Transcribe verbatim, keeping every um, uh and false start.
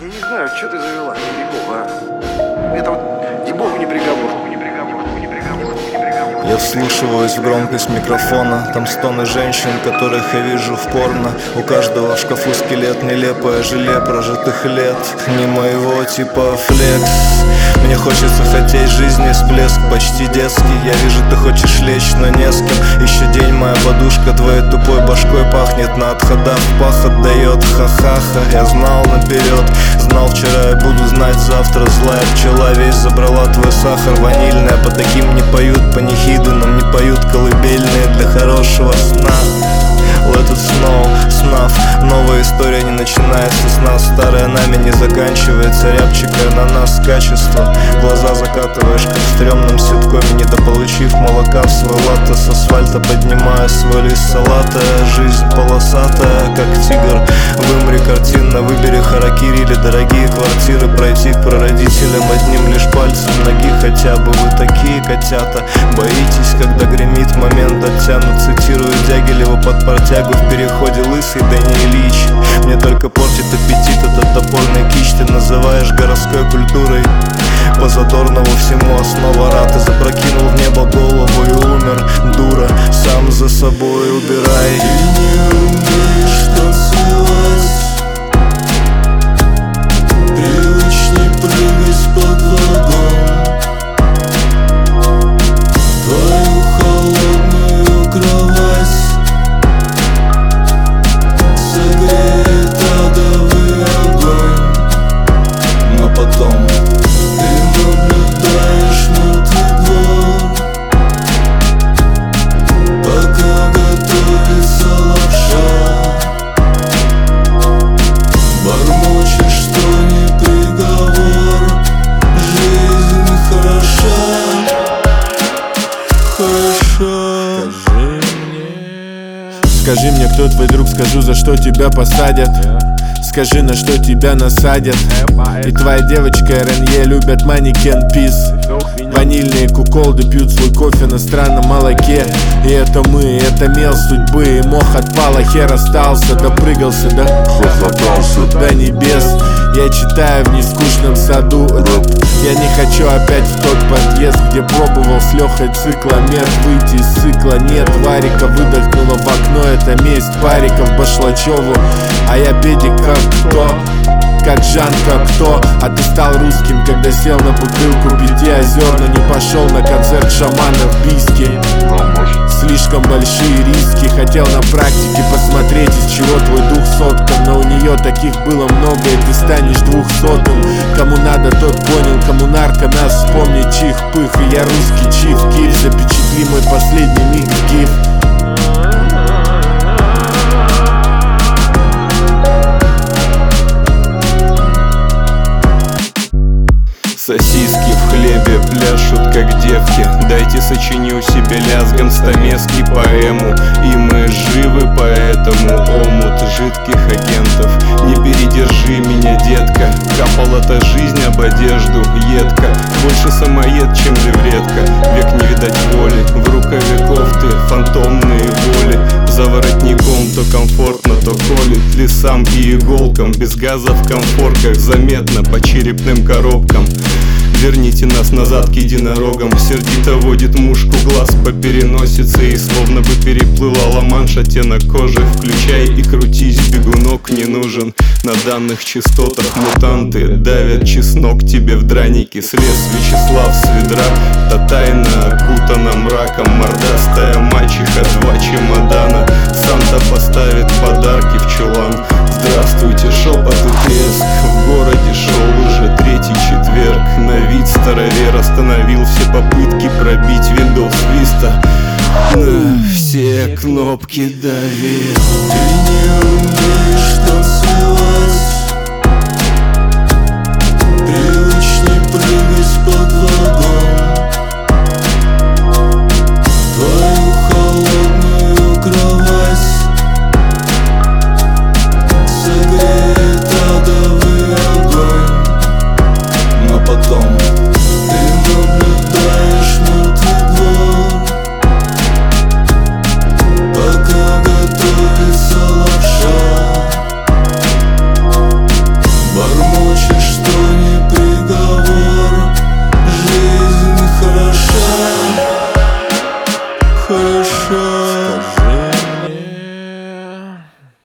Я не знаю, что ты завела, Дебова, а? Это вот Дебов не приговор, не приговор, не приговор, не приговор. Я вслушиваюсь в громкость микрофона. Там стоны женщин, которых я вижу в порно. У каждого в шкафу скелет, нелепое желе прожитых лет. Не моего типа флекс. Мне хочется хотеть жизни всплеск почти детский. Я вижу, ты хочешь лечь, но не с кем. Еще день моя подушка твоей тупой башкой пахнет. На отходах пах отдает, ха-ха-ха. Я знал наперед, знал вчера, я буду знать завтра. Злая пчела весь забрала твой сахар ванильная. По таким не поют панихиды, нам не поют колыбельные для хорошего сна. Let it snow, снаф. Новая история не начинается с нас. Старая нами не заканчивается. Рябчикая на нас качество. Глаза закатываешь, как в стрёмном ситкоме. Недополучив молока в свой латте. С асфальта поднимая свой лист салата. Жизнь полосатая, как тигр. Вымри картинно, выбери харакири или дорогие квартиры. Пройти к прародителям одним лишь пальцем ноги. Хотя бы вы такие котята. Боитесь, когда гремит момент оттянут. Цитирую Дягилева под партягу в переходе лысый, да не Ильич. Мне только портит аппетит этот топорный кич. Ты называешь городской культурой. По Задорнову всему основа рад. Ты запрокинул в небо голову и умер, дура. Сам за собой убирай. Ты не умеешь танцевать. Привычней прыгать под вагон. Твою холодную кровать согреет адовый огонь. Но потом ты наблюдаешь мертвый двор, пока готовится лапша. Бормочешь, что не приговор. Жизнь хороша, хороша. Скажи мне, кто твой друг, скажу, за что тебя посадят. Скажи, на что тебя насадят. И твоя девочка РНЕ любят манекен пис. Ванильные куколды пьют свой кофе на странном молоке. И это мы, это мел судьбы. И мох от пала, хер остался. Допрыгался, да хохотался до небес. Я читаю в нескучном саду рэп. Я не хочу опять в тот подъезд, где пробовал с Лехой цикломер. Выйти из цикла нет, Варика выдохнула в окно. Это месть париков Башлачеву. А я педик как кто? Как Жан, как кто? А ты стал русским, когда сел на бутылку пяти озер. Но не пошел на концерт шамана в Бийске. Слишком большие риски. Хотел на практике посмотреть, из чего твой дух соткан. Но у нее таких было много, и ты станешь двухсотым. Кому надо, тот понял, кому нарко нас вспомнит. Чих-пых, и я русский чиф. Киев, запечатли мой последний миг в гиф. Сосиски в хлебе пляшут, как девки. Дайте сочиню себе лязгом стамески поэму. И мы живы, поэтому омут жидких агентов. Не передержи меня, детка. Капала-то жизнь об одежду, едко. Больше самоед, чем левретка. Век не видать воли. В рукаве кофты фантомные воли. За воротником то комфортно, то колет лесам и иголкам. Без газа в комфорках заметно по черепным коробкам. Верните нас назад к единорогам. Сердито водит мушку глаз по переносице. И словно бы переплыла Ла-Манш, оттенок кожи. Включай и крутись, бегунок не нужен. На данных частотах мутанты давят чеснок тебе в драники. Слез Вячеслав с ведра, та тайна окутана мраком. Мордастая мачеха, два чемодана. Санта поставит подарки в чулан. Здравствуйте, шепот и треск. В городе шел уже третий четверг. На вид старовер остановил все попытки пробить Windows Vista. На все кнопки давил. Ты не умеешь танцевать. Привычней прыгать под вагон. Твою холодную кровать согреет адовый огонь. Но потом ты наблюдаешь мертвый двор, пока готовится лапша. хочешь, что